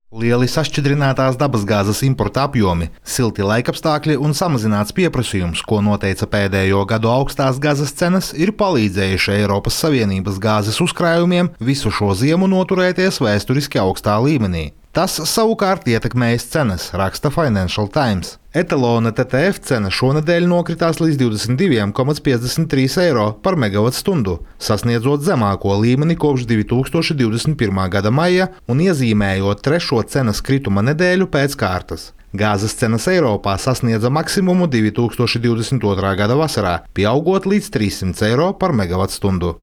Lieli sašķidrinātās dabasgāzes importa apjomi, silti laikapstākļi un samazināts pieprasījums, ko noteica pēdējo gadu augstās gazas cenas, ir palīdzējuši Eiropas Savienības gāzes uzkrājumiem visu šo ziemu noturēties vēsturiski augstā līmenī. Tas savukārt ietekmējas cenas, raksta Financial Times. Etalona TTF cena šonedēļ nokritās līdz 22,53 eiro par megavatstundu, sasniedzot zemāko līmeni kopš 2021. gada maija un iezīmējot trešo cenas krituma nedēļu pēc kārtas. Gāzes cenas Eiropā sasniedza maksimumu 2022. gada vasarā, pieaugot līdz 300 eiro par megavatstundu.